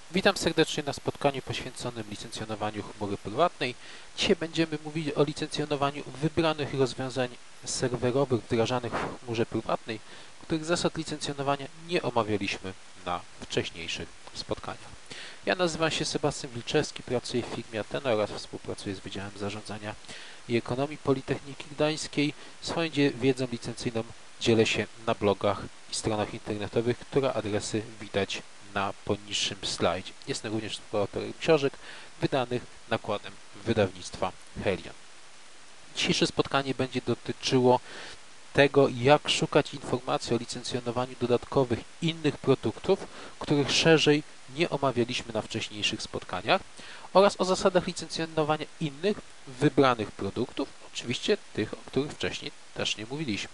Witam serdecznie na spotkaniu poświęconym licencjonowaniu chmury prywatnej. Dzisiaj będziemy mówić o licencjonowaniu wybranych rozwiązań serwerowych wdrażanych w chmurze prywatnej, których zasad licencjonowania nie omawialiśmy na wcześniejszych spotkaniach. Ja nazywam się Sebastian Wilczewski, pracuję w firmie Atena oraz współpracuję z Wydziałem Zarządzania i Ekonomii Politechniki Gdańskiej. Swoją wiedzą licencyjną dzielę się na blogach i stronach internetowych, które adresy widać na poniższym slajdzie. Jestem również współautorem książek wydanych nakładem wydawnictwa Helion. Dzisiejsze spotkanie będzie dotyczyło tego, jak szukać informacji o licencjonowaniu dodatkowych innych produktów, których szerzej nie omawialiśmy na wcześniejszych spotkaniach, oraz o zasadach licencjonowania innych wybranych produktów, oczywiście tych, o których wcześniej też nie mówiliśmy.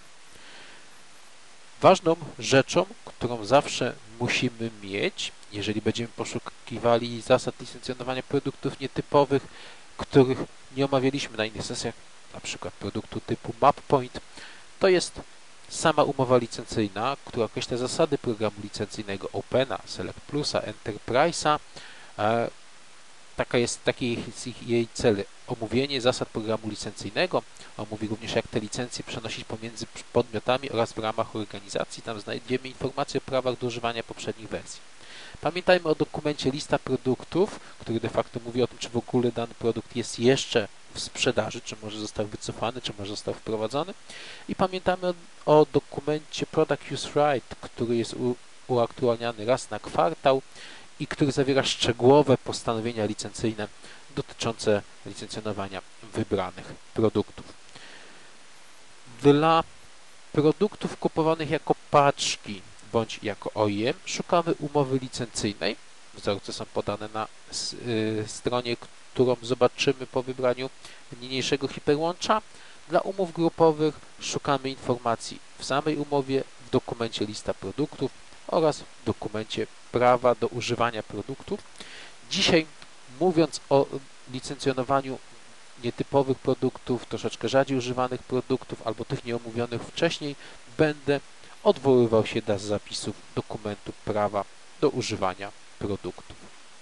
Ważną rzeczą, którą zawsze musimy mieć, jeżeli będziemy poszukiwali zasad licencjonowania produktów nietypowych, których nie omawialiśmy na innych sesjach, na przykład produktu typu MapPoint, to jest sama umowa licencyjna, która określa zasady programu licencyjnego Opena, Select Plusa, Enterprise'a. Taki jest jej cel: omówienie zasad programu licencyjnego, omówi również, jak te licencje przenosić pomiędzy podmiotami oraz w ramach organizacji. Tam znajdziemy informacje o prawach do używania poprzednich wersji. Pamiętajmy o dokumencie lista produktów, który de facto mówi o tym, czy w ogóle dany produkt jest jeszcze w sprzedaży, czy może został wycofany, czy może został wprowadzony. I pamiętamy o dokumencie Product Use Right, który jest uaktualniany raz na kwartał i który zawiera szczegółowe postanowienia licencyjne dotyczące licencjonowania wybranych produktów. Dla produktów kupowanych jako paczki bądź jako OEM szukamy umowy licencyjnej. Wzorce są podane na stronie, którą zobaczymy po wybraniu niniejszego hiperłącza. Dla umów grupowych szukamy informacji w samej umowie, w dokumencie lista produktów oraz w dokumencie prawa do używania produktów. Dzisiaj, mówiąc o licencjonowaniu nietypowych produktów, troszeczkę rzadziej używanych produktów albo tych nieomówionych wcześniej, będę odwoływał się do zapisów dokumentu prawa do używania produktów.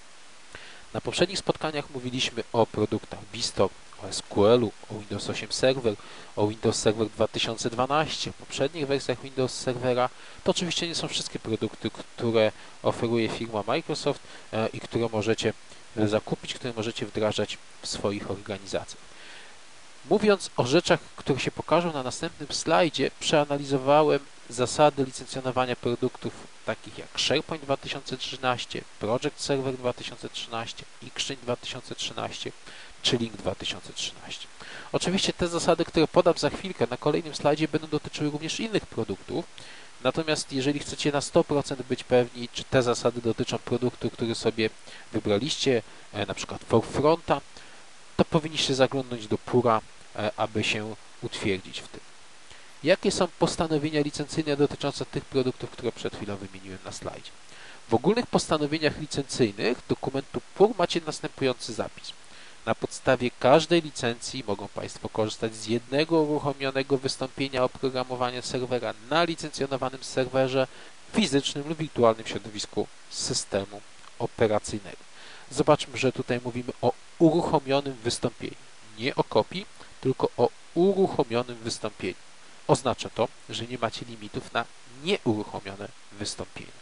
Na poprzednich spotkaniach mówiliśmy o produktach BStore, o SQL-u, o Windows 8 Server, o Windows Server 2012, o poprzednich wersjach Windows Servera. To oczywiście nie są wszystkie produkty, które oferuje firma Microsoft i które możecie zakupić, które możecie wdrażać w swoich organizacjach. Mówiąc o rzeczach, które się pokażą na następnym slajdzie, przeanalizowałem zasady licencjonowania produktów takich jak SharePoint 2013, Project Server 2013, Exchange 2013 czy Link 2013. Oczywiście te zasady, które podam za chwilkę na kolejnym slajdzie, będą dotyczyły również innych produktów. Natomiast jeżeli chcecie na 100% być pewni, czy te zasady dotyczą produktu, który sobie wybraliście, na przykład Forefronta, to powinniście zaglądnąć do Pura, aby się utwierdzić w tym. Jakie są postanowienia licencyjne dotyczące tych produktów, które przed chwilą wymieniłem na slajdzie? W ogólnych postanowieniach licencyjnych dokumentu PUR macie następujący zapis. Na podstawie każdej licencji mogą Państwo korzystać z jednego uruchomionego wystąpienia oprogramowania serwera na licencjonowanym serwerze fizycznym lub wirtualnym środowisku systemu operacyjnego. Zobaczmy, że tutaj mówimy o uruchomionym wystąpieniu. Nie o kopii, tylko o uruchomionym wystąpieniu. Oznacza to, że nie macie limitów na nieuruchomione wystąpienie.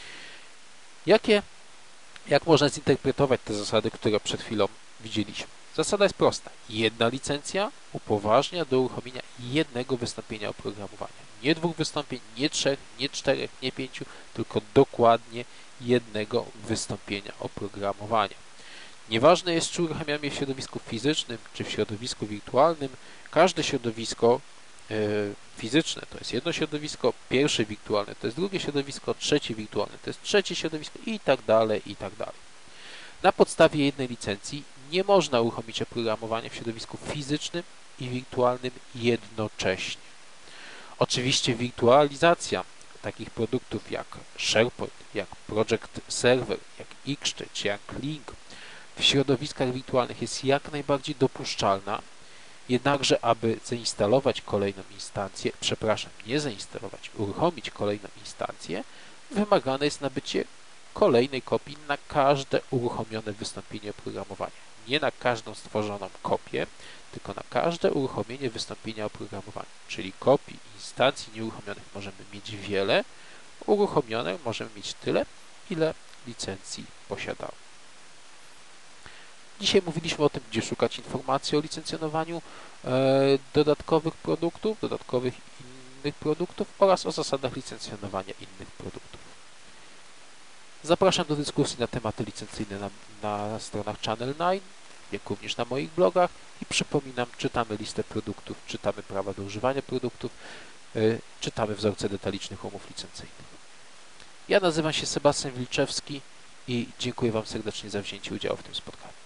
Jak można zinterpretować te zasady, które przed chwilą widzieliśmy? Zasada jest prosta. Jedna licencja upoważnia do uruchomienia jednego wystąpienia oprogramowania. Nie dwóch wystąpień, nie trzech, nie czterech, nie pięciu, tylko dokładnie jednego wystąpienia oprogramowania. Nieważne jest, czy uruchamiamy w środowisku fizycznym, czy w środowisku wirtualnym. Każde środowisko fizyczne to jest jedno środowisko, pierwsze wirtualne to jest drugie środowisko, trzecie wirtualne to jest trzecie środowisko i tak dalej, i tak dalej. Na podstawie jednej licencji nie można uruchomić oprogramowania w środowisku fizycznym i wirtualnym jednocześnie. Oczywiście wirtualizacja takich produktów jak SharePoint, jak Project Server, jak Exchange, jak Link w środowiskach wirtualnych jest jak najbardziej dopuszczalna, jednakże aby zainstalować kolejną instancję, uruchomić kolejną instancję, wymagane jest nabycie kolejnej kopii na każde uruchomione wystąpienie oprogramowania. Nie na każdą stworzoną kopię, tylko na każde uruchomienie wystąpienia oprogramowania. Czyli kopii instancji nieuruchomionych możemy mieć wiele, uruchomionych możemy mieć tyle, ile licencji posiadamy. Dzisiaj mówiliśmy o tym, gdzie szukać informacji o licencjonowaniu dodatkowych produktów, dodatkowych innych produktów oraz o zasadach licencjonowania innych produktów. Zapraszam do dyskusji na tematy licencyjne na stronach Channel 9, jak również na moich blogach i przypominam, czytamy listę produktów, czytamy prawa do używania produktów, czytamy wzorce detalicznych umów licencyjnych. Ja nazywam się Sebastian Wilczewski i dziękuję Wam serdecznie za wzięcie udziału w tym spotkaniu.